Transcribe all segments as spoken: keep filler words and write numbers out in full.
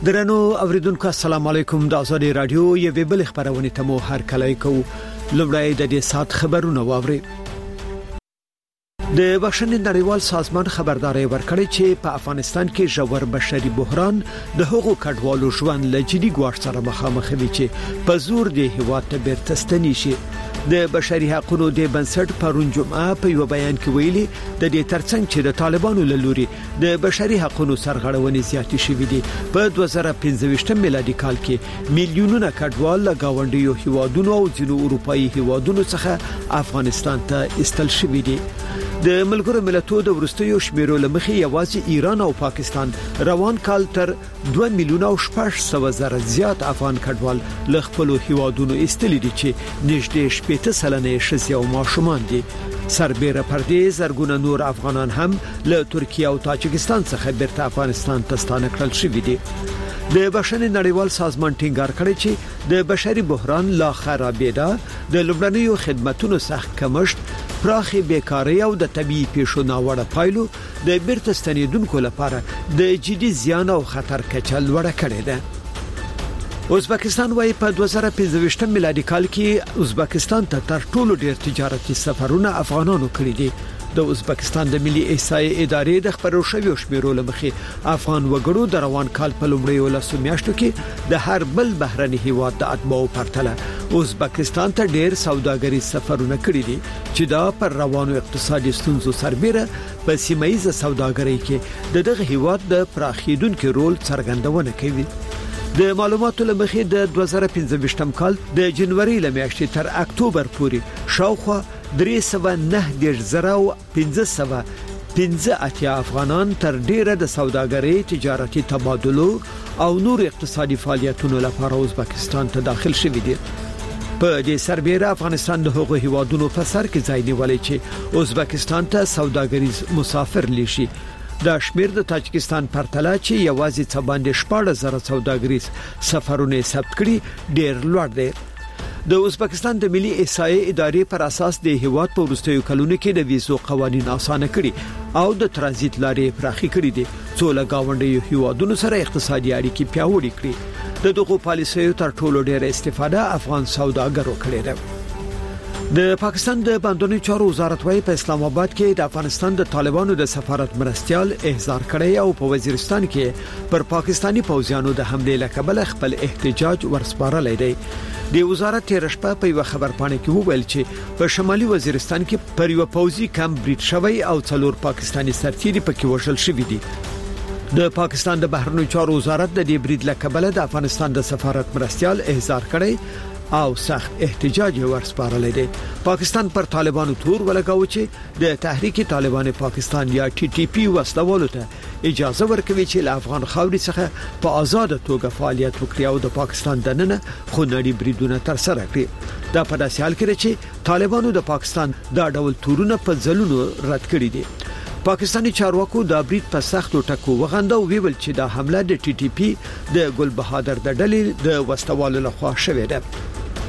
درنو اوریدونکو السلام علیکم د ازادي رادیو یوه بل خبرونه ته مو هر کله کو لومړی د دې سات خبرونه واوري. د بشري نړیوال سازمان خبرداري ورکړی چې په افغانستان کې ژور بشري بحران د حقوقو کډوالو ژوند لجدي ګواښ سره مخامخ دي چې په زور د هیواد ته بیرته ستنی شي. د بشري حقوقو د بنسټ پرون جمعه په یو بیان کې ویلي د دې ترڅنګ چې د طالبانو له لوري د بشري حقوقو سرغړونې زیاتې شوې دي. په دوه زره پنځه میلادي کال کې میلیونونه کډوال له گاونډیو هیوادونو او ځینو اروپאי هیوادونو څخه افغانستان ته استل شوې دي. د ملګرو ملتونو د ورستیو شمیرو لمخې یوازې ایران او پاکستان روان کال تر دوه میلیونه او شپږ سوه زره زیات افغان کډوال له خپل هیوادونو استل دي چې نږدې شپږ سلنه ښځې او ماشومان دي. سربېره پردې زرګونه نور افغانان هم له ترکیه او تاجکستان څخه بیرته افغانستان ته ستانه کړل شوي دي. د بشري نړیوال سازمان ټینګار کړی چې د بشري بحران لا خرابېده د لومړنیو خدماتو سخت کمښت، پراخي بیکاری او د طبيعي پیښو ناوړه پایلو د بیرته ستنیدونکو لپاره د جدي زیان او خطر کچه لوړه کړې ده. ازبکستان وايي په دوه زره پنځه میلادي کال کې ازبکستان ته تر ټولو ډېر تجارتي سفرونه افغانانو کړی دي. د ازبکستان د ملي احصایې ادارې د خبرو شویو شمیرو لمخې افغان وګړو د روان کال په لومړیو لسو میاشتو کې د هر بل بهرني هیواد د اتباعو پرتله ازبکستان ته ډېر سوداګریز سفرونه کړی دي چې دا پر روانو اقتصادي ستونزو سربېره په سیمایي سوداګرۍ کې د دغه هیواد د پراخیدونکو رول څرګندونه کوي. د معلوماتو لمخې د دوه زره پنځه کال د جنوري لمیاشتې تر اکتوبر پورې شاوخوا درې سوه نه دېرش زره او پنځه سوه پنځه اتیا افغانان تر ډیره د سوداګرۍ، تجارتي تبادلو او نور اقتصادي فعالیتونو لپاره ازبکستان ته داخل شوي دي. په دې سربېره افغانستان د هغو هیوادونو په سر کې ځای نیولی چې ازبکستان ته سوداګریز مسافر لشي. دا شمیر د تاجکستان پرتله چې یوازې څه باندې شپږ زره سوداګریز سفرونه ثبت کړي ډېر لوړ دی. د ازبکستان د ملي احصایې ادارې پر اساس د هیواد په وروستیو کلونو کې د ویزو قوانین اسانه کړي او د ترانزیت لارې پراخې کړې دي څو له گاونډیو هیوادونو سره اقتصادي اړیکې پیاوړې کړي. د دغو پالیسیو تر ټولو ډېره استفاده افغان سوداګرو کړې ده. د پاکستان د بندونو چارو وزارت وايي په اسلام آباد کې د افغانستان د طالبانو د سفارت مرستيال احضار کړی او په وزیرستان کې پر پاکستانی پوځیانو د حمله لکبل خپل احتجاج ورسپارلې دی. د وزارت تیر شپه په یو خبرپاڼه کې وویل چې په شمالي وزیرستان کې پر یو پوځي کمپ بریټ شوی او څلور پاکستانی سرتیري پکې وژل شوي دي. د پاکستان د بهرنیو چارو وزارت د دې بریټ لکبل د افغانستان د سفارت مرستيال احضار کړی او سخت احتجاج ورسپارلې دي. پاکستان پر طالبانو تور ولګاو چې د تحریک طالبان پاکستان یا ټي ټي پی وسلوالو ته اجازه ورکوي چې له افغان خاورې څخه په آزاد توګه فعالیت وکړي او د پاکستان دننه خونړي بریدونه تر سره کړي. دا په داسې حال کې چې طالبانو د پاکستان دا ډول تورونه په ځلونو رد کړي دي. پاکستانی چارواکو د بریټ په سختو ټکو وغندو ویل چې دا حمله د ټي ټي پی د ګل بهادر د ډلې د وسلوالو لخوا شوې ده.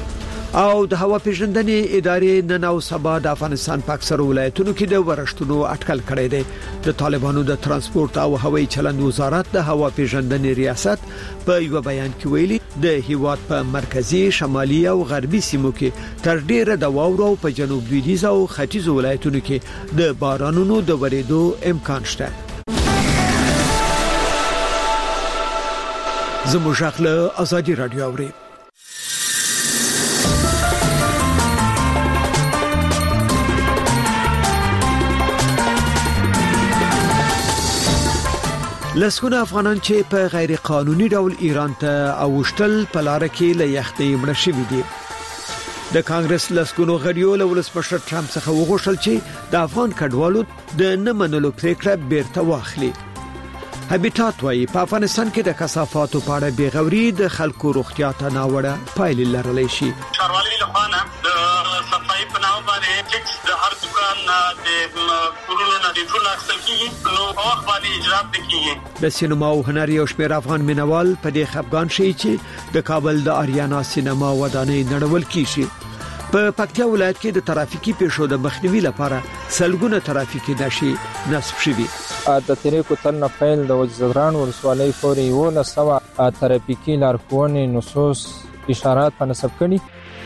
او د هوا پیژندنې ادارې نن او سبا د افغانستان په اکثرو ولایتونو کې د ورښتونو اټکل کړی دی. د طالبانو د ترانسپورت او هوایي چلند وزارت د هوا پیژندنې ریاست په یو بیان کې ویلي د هیواد په مرکزی، شمالي او غربي سیمو کې تر ډیره د واورو په جنوب لویدیځ او ختیځ ولایتونو کې د بارانونو د ورېدو امکان شته. زموږ خپل ازادي رادیو اوري. لسکونه افغانان چې په غیر قانوني ډول ایران ته اوشتل په لار کې له یختې مړ شوي دي. د کانګرس لسکونو غړیو له ولسمشر ټرمپ څخه وغوښتل چې د افغان کډوالو د نه منلو پریکړه بیرته واخلي. هابیټات وايي په افغانستان کې د کثافاتو په اړه بیغوري د خلکو روغتیا ته ناوړه پایلې لرلی شي. ښاروالۍ لخوا نه د صفایي په نامه باندې ټیکس د هر دکان د کورونو نه د ټول اخیستل کیږي نو په وخت باندې اجرات کیږي. د سینما او هنر یو شمېر افغان مینوال په دې خفګان شي چې د کابل د آریانا سینما ودانۍ نړول کیږي. په پکتیا ولایت کې د ترافیکي پیښو د مخنیوي لپاره سلګونه ترافیکي نښې نصب شوي. د تیرې کوتل نه پیل د وزیران ولسوالۍ پورې یولس سوه ترافیکي لارښوونې نصوص اشارات په نصب کړي.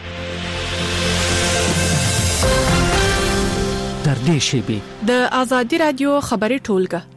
در دې شیبې د آزادي رادیو خبري ټولګه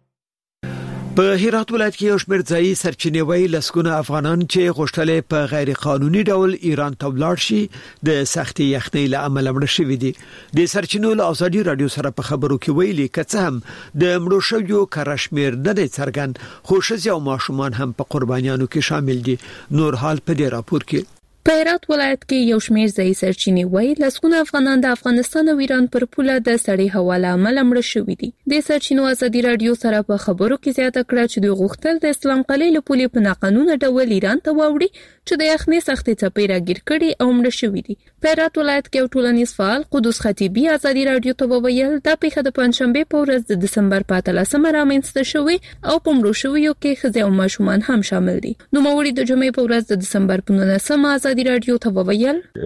په هرات ولایت کې یو شمېر ځایي سرچینې وایي لسګونه افغانان چې غوښتل په غیر قانوني ډول ایران ته ولاړ شي د سختي یخنۍ له امله مړه شوي دي. د سرچینو له آزادي رادیو سره په خبرو کې ویلي کڅ هم د مړو شویو کره شمېر نه دی څرګند، خو ښځې او ماشومان هم په قربانیانو کې شامل دي. نور حال په دې راپور کې. په هرات ولایت کې یو شمېر ځایي سرچینې وایي لسګونه افغانان د افغانستان او ایران پر پوله د سړې هوا له امله مړه شوي دي. د سرچینو آزادي رادیو سره په خبرو کې زیاته کړه چې دوی غوښتل د اسلام قلعه له پولې په ناقانونه ډول ایران ته واوړي چې د یخنۍ سختې څپې راګیر کړي او مړه شوي دي. په هرات ولایت کې یو ټولنیز فعال قدوس خطیبي آزادي رادیو ته وویل دا پیښه د پنځشنبې په ورځ د دسمبر په اتلسمه رامنځته شوې او په مړو شویو کې ښځې او ماشومان هم شامل دي. نوموړي د جمعې په ورځ د دسمبر په نولسمه آزادي رادیو ته وویل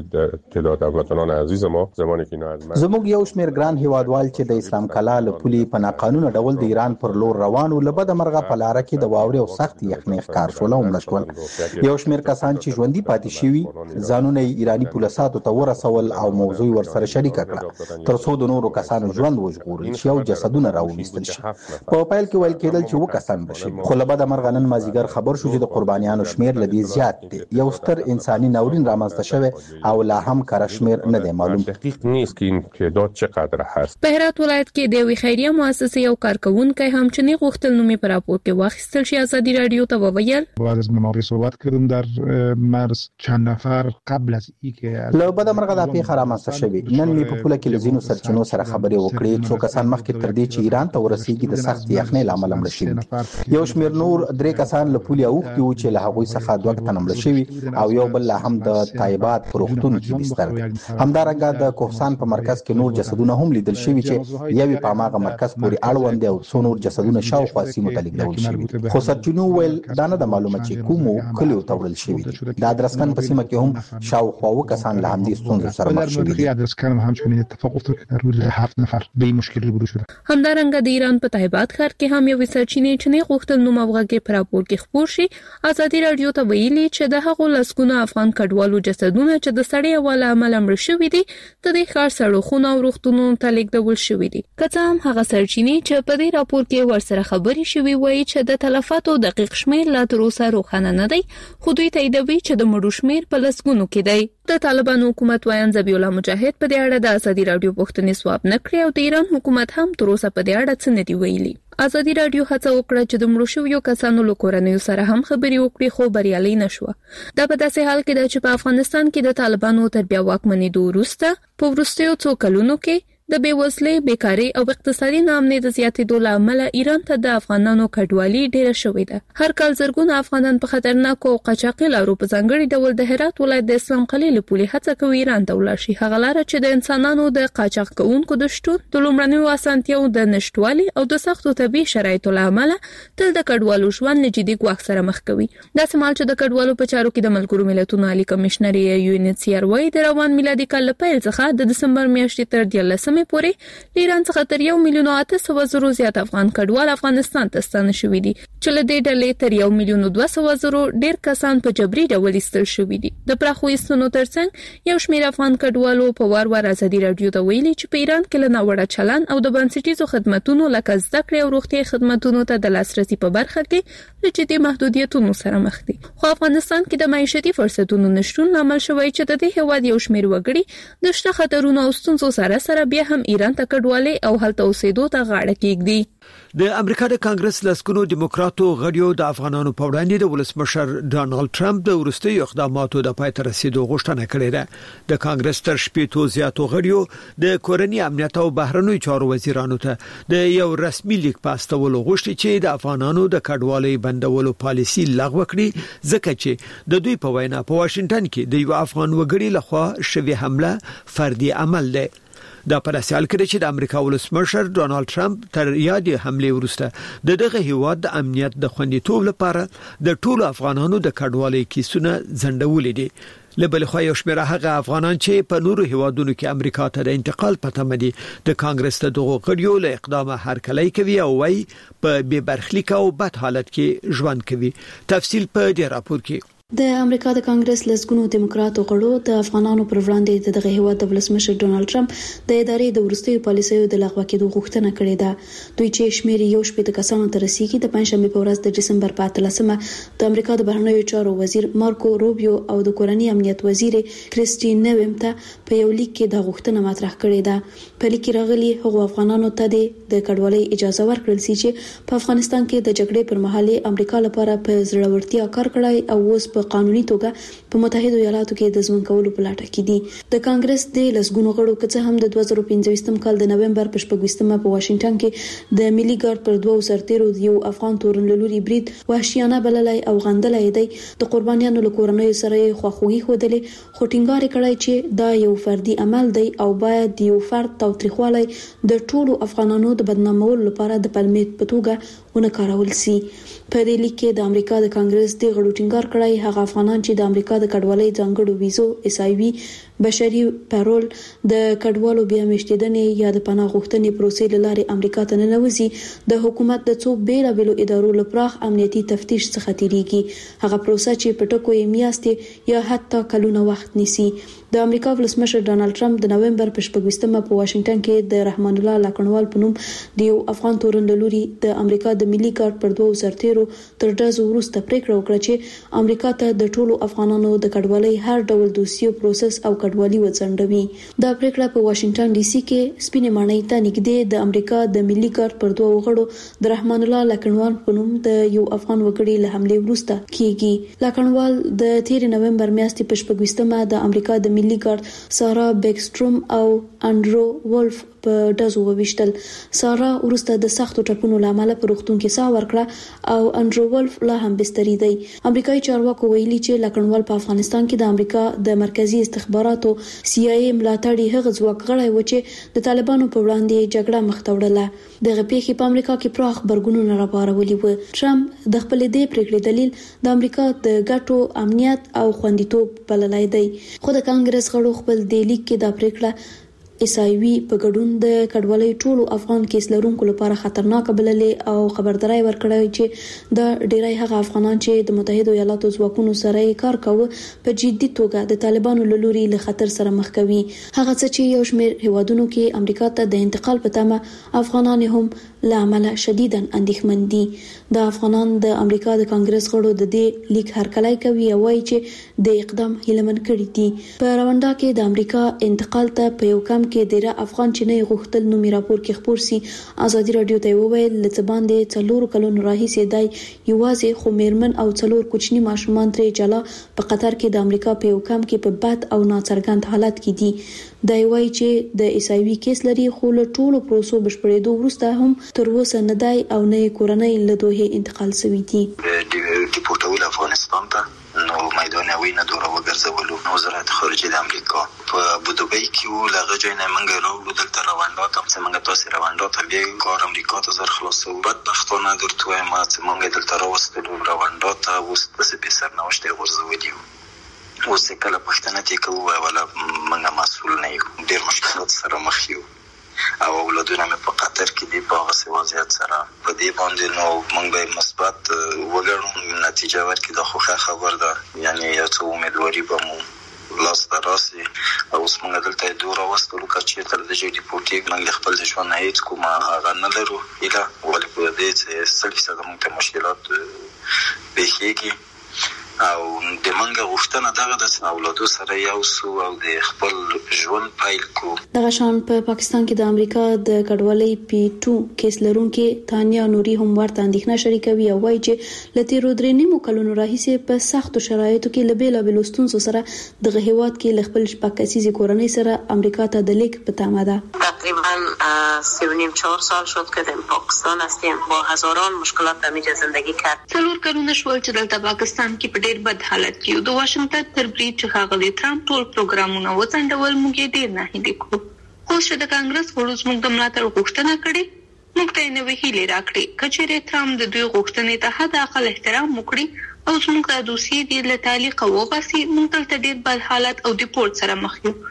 تعداد هموطنان عزیز ما زمانی که اینا از من زموږ یو شمېر ګران هیوادوال چې د اسلام کلا له پولې په ناقانونه ډول د ایران پر لور روان ول بده مرغه په لار کې د واورې او سخت یخنۍ ښکار شول او مړه شول. یو شمېر کسان چې ژوندۍ پاتې شوي ځانونه ایرانی پولیساتو ته ورسول او موضوع ورسره شریک کړه تر څو د نورو کسانو ژوند وژغورل شي او جسدونه راوویستل شي. په پیل کې ویل کېدل چې و کسان بشي، خو له بده مرغه نن مازیګر خبر شو چې د قربانیانو شمېر له دې زیات دی. یو ستر انساني ناورین رامنځته شوی او لا هم کره شمېر نه دی معلوم. دقیق نیست که این تعداد چقدر هست. په هرات ولایت کې د یوې خیریه مؤسسې یو کارکونکی هم چې نه غوښتل نومي په راپور کې واخیستل شي آزادي رادیو ته وویل بعد از مماری صحبت کردم در مرز چند نفر قبل از اینکه له بده مرغه دا پیښه رامنځته شوې. نن می په پوله کې لزینو سرچینو سره خبرې وکړې. څو کسان مخکې تر دې چې ایران ته ورسېږي د سخت یخنۍ له امله مړه شوي. یو شمېر نور درې کسان له پولې اوښتي وو چې له هغوی څخه دوه تنه مړه شوي او یو بل لا هم د طیبات پر روغتون کې بستر دی. همدارنګه د کوهستان په مرکز کې نور جسدونه هم لیدل شوي چې یوې په هغه مرکز پورې اړوند او څو نور جسدونه شاوخوا سیمو ته لیږدول شوي. خو سرچینو ویل دا نه د معلومه چې کومو کلیو ته وړل شوي دي. د ادرسکن په سیمه کې هم شاوخوا اووه کسان له همدې ستونزو سره مخ شوي دي. ادرسکن هم همچنین اتفاق افتاد که در حدود هفت نفر به این مشکل روبرو شدن. همدارنګه د ایران په طیبات ښار کې هم یوې سرچینې چې نه غوښتل نوم او غږ په راپور کې خپور شي آزادي رادیو ته ویلي چې د هغو لسګونه افغان کډوالو جسدونه چې د سړې هوا له امله مړه شوي دي د دې ښار سړکونو او روغتونونو ته لیږدول شوي دي. که څه هم هغه سرچینې چې په دې راپور کې ورسره خبرې شوي وایي چې د تلفاتو دقیق شمېر لا تر اوسه روښانه نه دی، خو دوی تاییدوي چې د مړو شمېر په لسګونو کې دی. د طالبانو حکومت وایي ذبیح الله مجاهد په دې اړه د آزادي رادیو پوښتنې ځواب نه کړی او د ایران حکومت هم تر اوسه په دې اړه څه نه دی ویلي. آزادي رادیو هڅه وکړه چې د مړو شویو کسانو له کورنیو سره هم خبرې وکړي خو بریالۍ نشوه. دا په داسې حال کې ده چې په افغانستان کې د طالبانو تر بیا واکمنېدو وروسته په وروستیو څو کلونو کې د بېوزلۍ، بیکارۍ او اقتصادي ناامنۍ د زیاتېدو له امله ایران ته د افغانانو کډوالي ډېره شوې ده. هر کال زرګونه افغانان په خطرناکو او قاچاقي لارو په ځانګړي ډول د هرات ولایت د اسلام قلعه له پولې هڅه کوي ایران ته ولاړ شي. هغه لاره چې د انسانانو د قاچاق کوونکو د شتون، د لومړنیو اسانتیاوو د نشټوالي او د سختو طبي شرایطو له امله تل د کډوالو ژوند له جدي ګواښ سره مخ کوي. داسې مهال چې د کډوالو په چارو کې د ملګرو ملتونو عالي کمشنر یو ان ایچ سی آر وايي د روان میلادي کال له پیل څخه د دسمبر میاشتې تر دیارلسمې پورې ایران څخه تر یو میلیون او اته سوه زرو زیات افغان کډوال افغانستان ته ستانه شوي دي چې له دې ډلې تر یو میلیون او دوه سوه زرو ډېر کسان په جبري ډول ایستل شوي دي. د پراخو ایستنو ترڅنګ یو شمېر افغان کډوالو په وار وار آزادي رادیو ته ویلي چې په ایران کې له ناوړه چلن او د بنسټیزو خدماتو لکه زده کړې او روغتیا خدماتو ته د لاسرسي په برخه کې له جدي محدودیتونو سره مخ دي. خو افغانستان کې د معیشتي فرصتونو نشتون لامل شوی چې د دې هیواد یو شمېر وګړي د شته خطرونو او ستونزو سره سره بیا هم ایران ته کډوالي او هلته اوسېدو ته غاړه کېږدي. د امریکا د کانګرس لسکونو دیموکراتو غړیو د افغانانو په وړاندې د ولسمشر ډانلډ ټرمپ د وروستیو اقداماتو د پای ته رسیدو غوښتنه کړې ده. د کانګرس تر شپږ زیاتو غړیو د کورنۍ امنیت او بهرنیو چارو وزیرانو ته د یو رسمي لیک په استولو غوښتي چې د افغانانو د کډوالۍ بندولو پالیسي لغوه کړي، ځکه چې د دوی په وینا په واشنگټن کې د یو افغان وګړي لخوا شوې حمله فردي عمل ده. دا پر اساس کې چې د امریکا ولسمشر ډونالد ټرمپ تر یادې حمله وروسته د دغه هیواد د امنیت د خوندیتوب لپاره د ټولو افغانانو د کډوالۍ کیسونه ځنډولې دي. لبل خو یو شمېر هغه افغانان چې په نورو هیوادونو کې امریکا ته د انتقال پته مدي د کانګرس ته دغه کډیو له اقدامه هرکلی کوي او وايي په بې برخلیک او بد حالت کې ژوند کوي. تفصیل په دې راپور کې. د امریکا د کانګرس لسګونو دیموکراتو غړو د افغانانو پر وړاندې دغه هیواد د ولسمشر ډونالد ټرمپ د ادارې د ورستیو پالیسیو د لغوه کېدو غوښتنه کړې ده. دوی چې شمېر یو شپږ کسانو ته رسیدي د پنځشنبه په ورځ د دسمبر په اتلسمه د امریکا د بهرنیو چارو وزیر مارکو روبیو او د کورنۍ امنیت وزیر کریسټي نویم ته په یو لیک کې د غوښتنه مطرح کړې ده. په لیک کې راغلي هغو افغانانو ته د کډوالۍ اجازه ورکړل شي چې په افغانستان کې د جګړې پر مهال امریکا لپاره په زړورتیا کار کړی او اوس په قانوني توګه په متحده ایالاتو کې د ځوان کولو په لټه کې دي. د کانګرس د لسګونو غړو کڅه هم د دوه زره پنځه کال د نومبر په شپږمه په واشنگټن کې د ملي ګارد پر دوه سرتیرو یو افغان تورن لوري برید وحشیانه بللای او غندلای دی. د قربانیانو له کورنۍ سره خواخوږي خوده خو ټینګار کړی چې دا یو فردي عمل دی او باید یو فرد توتریخوالی د ټولو افغانانو د بدنامولو لپاره د پلمې په توګه ونه کارول شي. په دې لیک کې د امریکا د کانګرس د غړو ټینګار کړی هغه افغانان چې د امریکا د کډوالۍ ځانګړو ویزو اس آی وی بشري پرول د کډوالو بیا مشتیدنې یا د پناه غوښتنې پروسې لارې امریکا ته ننوځي د حکومت د څو بیلابېلو ادارو لپاره امنیتي تفتیش څخه تیریږي. هغه پروسه چې په ټکو یې میاشتې یا حتی کلونه وخت نیسي. د امریکا ولسمشر ډونالد ټرمپ د نومبر په شپږمه په واشنگټن کې د رحمان الله لاکڼوال په نوم د یو افغان تورن لوري د امریکا د ملي ګارد پر دوه سرتیرو تر ډزو وروسته پریکړه وکړه چې امریکا ته د ټولو افغانانو د کډوالۍ هر ډول دوسیو پروسس او کډوالي وڅنډوي. دا پریکړه په واشنگټن ډي سي کې سپینې ماڼۍ ته نږدې د امریکا د ملي ګارد پر دوه غړو د رحمان الله لاکڼوال په نوم د یو افغان وګړي له حمله وروسته کیږي. لاکڼوال د تیر نومبر میاشتې په شپږمه د امریکا د ملي ګارد سارا بیکستروم او انډرو ولف په دزو وویشتل. سارا ورسته د سختو ټپونو لامل په روغتون کې ساه ورکړه او انډرو ولف لا هم بستري دی. امریکایي چارواکو ویلي چې لاکڼوال په افغانستان کې د امریکا د مرکزی استخباراتو سی آی ای ملاتړي هغه ځواک غړی و چې د طالبانو په وړاندې جګړه مخ ته وړله. دغه پیښې په امریکا کې پراخ برګونونه راپارولي و. ټرمپ د خپل دې پریکړې دلیل د امریکا د ګټو امنیت او خوندیتوب بللای دی. خو د کانګرس غړو خپل د لیک کې دا پریکړه اس آی وی په ګډون د کډوالۍ ټولو افغان کیس لرونکو لپاره خطرناک بللې او خبرداري ورکړه چې د ډیری هغه افغانان چې د متحده ایالاتو ځواکونو سره کار کوي په جدي توګه د طالبانو له لوري له خطر سره مخ کوي. هغه څه چې یو شمېر هیوادونو کې امریکا ته د انتقال په تمه افغانان هم لامل شدیداً اندېښمن دي. د افغانان د امریکا د کانګرس غړو د دې لیک هرکلی کوي او وايي چې د اقدام هیلمن کړی دي. په رواندا کې د امریکا انتقال ته په یو کم کې ډیره افغان چې نه غوښتل نو می راپور کې خبر سي. ازادي رادیو ته وویل لته باندې څلور کلونو راهیسې دای یوازې خو میرمن او څلور کوچني ماشومان ترې جلا په قطر کې د امریکا په یو کم کې په بد او ناڅرګند حالت کې دي. دا وایي چې د اس آی وی کیس لري خو له ټولو پروسو بشپړېدو وروسته هم تر اوسه نه دی او نه کورنۍ له دوه انتقال شوی دي. ډیپورټول افغانستان ته نو میدان وینه دوره وګرځولو. وزارت خارجه د امریکا په ابودبی کې و لغه ځای نه منګه راوړو دلته رواندا ته څنګه تاسو رواندا ته بیا کار امریکا ته زر خلاصو. بدبختانه درته وایم چې موږ دلته راوستلو رواندا ته اوس د سپې سرنوشت غورځولي وو. اوس کله پښتنه تی کوو ولا موږ مسؤل نه یو. ډېر مشکلات سره مخ یو او اولادونه مې په قطر کې دی په هغه وضعیت سره په دې باندې نو موږ به مثبت وګڼو نتیجه ورکړي. د خوخه خبر ده یعنی یو څه امیدواري به مو لاس ته راسي او اوس موږ دلته دوره وستلو چې تر دې ډیپورټي موږ خپل ژوند هیڅ کومه هغه نه لرو اله ولې په دې چې سل فیصد موږ ته مشکلات پیښیږي او د منګه غوښتنه دغه د اولادو سره یو سو او د خپل ژوند پایل کو. دغه شان په پاکستان کې د امریکا د کډوالۍ پی ټو کیس لرونکو تانیا نوري هم ورته اندېښنه شریکوي او وایي چې لته رو درې نیمو کلونو راهیسې په سختو شرایطو کې لبیلا بلوستون سره دغه هیواد کې ل خپل شپږکسیزي کورنۍ سره امریکا ته د لیک په تمه ده. تقریبا سه و نیم چهار سال شد که در پاکستان هستیم با هزاران مشکلات همیشه زندگی کرد. څلور کلونه شول چې دلته پاکستان کې په ډېر بد حالت کې د واشنگټن تر برید چې ښاغلي ټرمپ ټول پروګرامونه وڅنډول موږ یې ډېر نه هیلې کړو. خو چې د کانګرس غړو زموږ د ملاتړ غوښتنه کړې موږ ته یې نوې هیلې راکړې. که چېرې ټرمپ د دوی غوښتنې ته حد اقل احترام وکړي او څنګه دوسیې د تعلیق او غسي موږ ته ډېر بد حالت او د پورت سره مخ یو